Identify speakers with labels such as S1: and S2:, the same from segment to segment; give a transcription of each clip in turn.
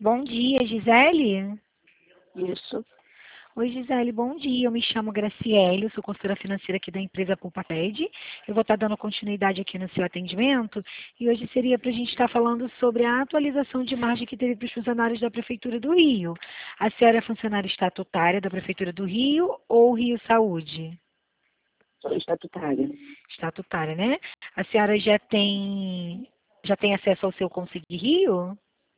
S1: Bom dia, Gisele.
S2: Isso.
S1: Oi, Gisele, bom dia. Eu me chamo Graciele, eu sou consultora financeira aqui da empresa Pulpacred. Eu vou estar dando continuidade aqui no seu atendimento e hoje seria para a gente estar falando sobre a atualização de margem que teve para os funcionários da Prefeitura do Rio. A senhora é funcionária estatutária da Prefeitura do Rio ou Rio Saúde?
S2: Sou estatutária.
S1: Estatutária, né? A senhora já tem acesso ao seu Conseguir Rio?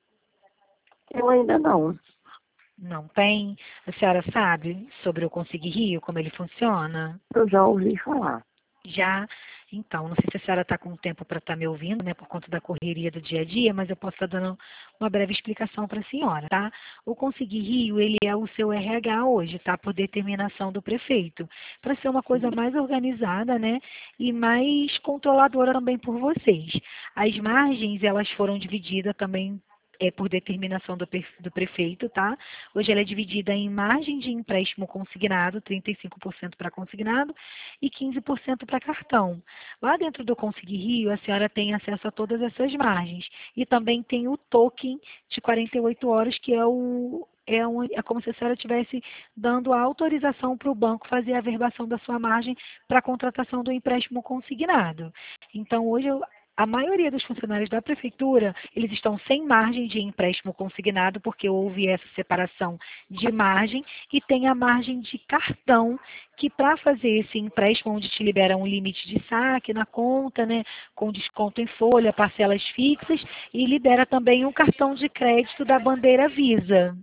S2: Eu ainda não.
S1: Não tem? A senhora sabe sobre o Conseguir Rio, como ele funciona?
S2: Eu já ouvi falar.
S1: Já? Então, não sei se a senhora está com tempo para estar me ouvindo, né, por conta da correria do dia a dia, mas eu posso estar dando uma breve explicação para a senhora, tá? O Conseguir Rio, ele é o seu RH hoje, tá? Por determinação do prefeito, para ser uma coisa mais organizada, né, e mais controladora também por vocês. As margens, elas foram divididas também por determinação do prefeito, tá? Hoje ela é dividida em margem de empréstimo consignado, 35% para consignado e 15% para cartão. Lá dentro do Conseguir Rio, a senhora tem acesso a todas essas margens. E também tem o token de 48 horas, que é como se a senhora estivesse dando a autorização para o banco fazer a averbação da sua margem para a contratação do empréstimo consignado. Então, hoje, a maioria dos funcionários da prefeitura, eles estão sem margem de empréstimo consignado, porque houve essa separação de margem, e tem a margem de cartão, que para fazer esse empréstimo, onde te libera um limite de saque na conta, né, com desconto em folha, parcelas fixas, e libera também um cartão de crédito da bandeira Visa.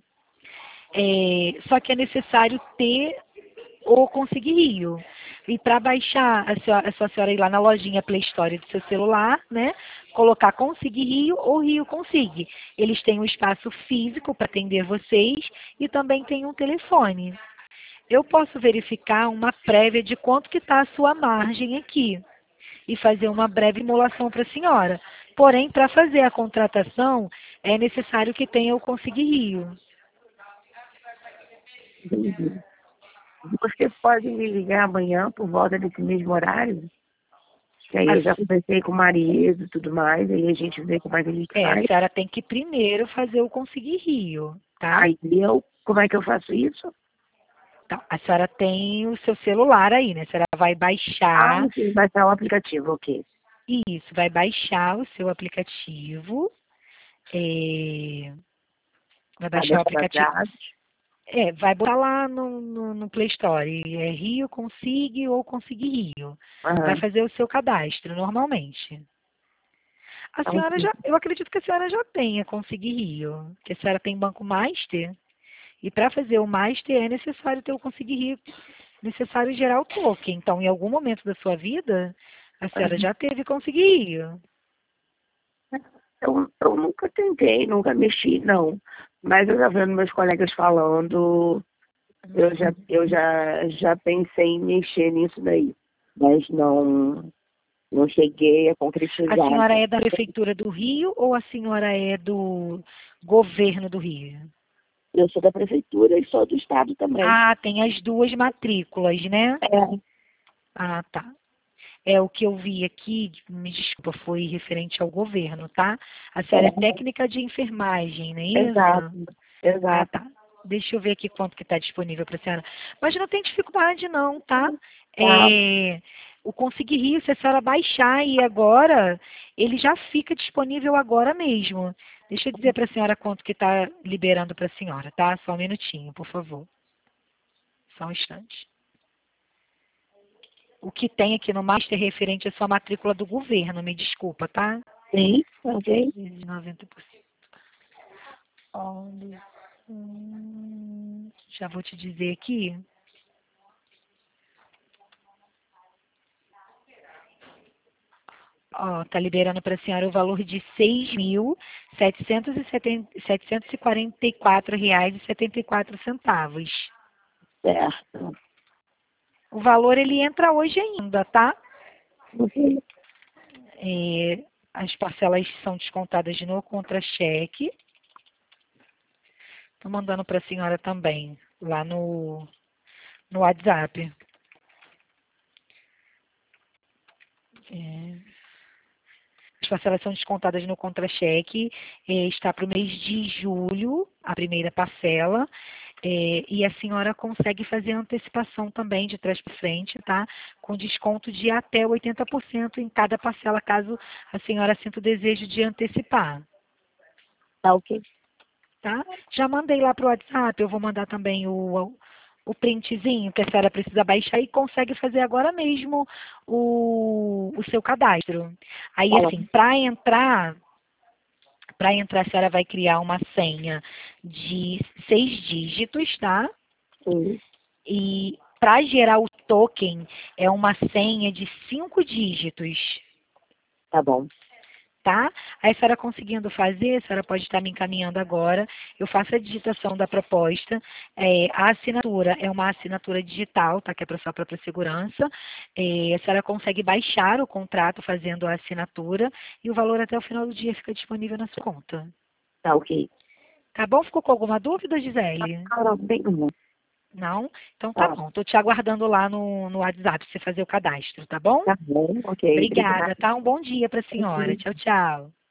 S1: Só que é necessário ter ou Conseguir Rio. E para baixar, a sua senhora ir lá na lojinha Play Store do seu celular, né? Colocar Conseguir Rio ou Rio Consigue. Eles têm um espaço físico para atender vocês e também tem um telefone. Eu posso verificar uma prévia de quanto que está a sua margem aqui e fazer uma breve simulação para a senhora. Porém, para fazer a contratação, é necessário que tenha o Conseguir Rio.
S2: Entendi. Você pode me ligar amanhã por volta desse mesmo horário? Que aí eu já conversei com o marido e tudo mais, aí a gente vê como é que a gente
S1: A
S2: faz.
S1: senhora tem que primeiro fazer o Conseguir Rio, tá?
S2: Aí como é que eu faço isso?
S1: Então, a senhora tem o seu celular aí, né? A senhora vai baixar,
S2: Sim, vai estar o aplicativo, ok.
S1: isso, vai baixar o seu aplicativo, é, vai baixar o
S2: Cadastrar
S1: aplicativo,
S2: dados.
S1: vai botar lá no Play Store, Rio Consigue ou Conseguir Rio. Vai
S2: Aham.
S1: fazer o seu cadastro normalmente. A senhora
S2: Ok.
S1: eu acredito que a senhora já tenha Conseguir Rio, que a senhora tem Banco Master. E para fazer o Master é necessário ter o Conseguir Rio, necessário gerar o token. Então, em algum momento da sua vida, a senhora já teve Conseguir Rio.
S2: Eu nunca tentei, nunca mexi, não. Mas eu já vendo meus colegas falando, eu já pensei em mexer nisso daí. Mas não cheguei a
S1: A
S2: concretizar.
S1: senhora é da Prefeitura do Rio ou a senhora é do governo do Rio?
S2: Eu sou da prefeitura e sou do estado também.
S1: Ah, tem as duas matrículas, né?
S2: É,
S1: Ah, tá. É o que eu vi aqui, me desculpa, foi referente ao governo, tá? A senhora é técnica de enfermagem, não é
S2: exato,
S1: isso? Ah,
S2: exato.
S1: tá. Deixa eu ver aqui quanto que está disponível para a senhora. Mas não tem dificuldade não, tá?
S2: Tá,
S1: O Conseguir Rio, se a senhora baixar aí agora, ele já fica disponível agora mesmo. Deixa eu dizer para a senhora quanto que está liberando para a senhora, tá? Só um minutinho, por favor. Só um instante. O que tem aqui no Master referente à sua matrícula do governo, me desculpa, tá?
S2: sim, ok.
S1: Vezes 90%. Olha, já vou te dizer aqui. Ó, tá liberando para a senhora o valor de R$ 6.744,74.
S2: Certo.
S1: O valor ele entra hoje ainda, tá?
S2: Ok.
S1: As parcelas são descontadas no contra-cheque. Estou mandando para a senhora também, lá no WhatsApp. As parcelas são descontadas no contra-cheque, está para o mês de julho, a primeira parcela, e a senhora consegue fazer a antecipação também de trás para frente, tá? Com desconto de até 80% em cada parcela, caso a senhora sinta o desejo de antecipar.
S2: Tá ok.
S1: Tá? Já mandei lá para o WhatsApp, eu vou mandar também o printzinho que a senhora precisa baixar e consegue fazer agora mesmo o seu cadastro. Aí,
S2: Fala.
S1: assim, para entrar, a senhora vai criar uma senha de 6 dígitos, tá?
S2: Sim.
S1: E para gerar o token, é uma senha de 5 dígitos.
S2: Tá bom.
S1: Tá? Aí a senhora conseguindo fazer, a senhora pode estar me encaminhando agora, eu faço a digitação da proposta, a assinatura é uma assinatura digital, tá? Que é para sua própria segurança, a senhora consegue baixar o contrato fazendo a assinatura e o valor até o final do dia fica disponível na sua conta.
S2: Tá ok.
S1: Tá bom? Ficou com alguma dúvida, Gisele?
S2: Não, tem não.
S1: Não? Então tá
S2: Tá.
S1: bom, estou te aguardando lá no WhatsApp para você fazer o cadastro, tá bom?
S2: Tá bom, ok. Obrigada.
S1: Obrigada, tá? Um bom dia para a senhora. Tchau, tchau.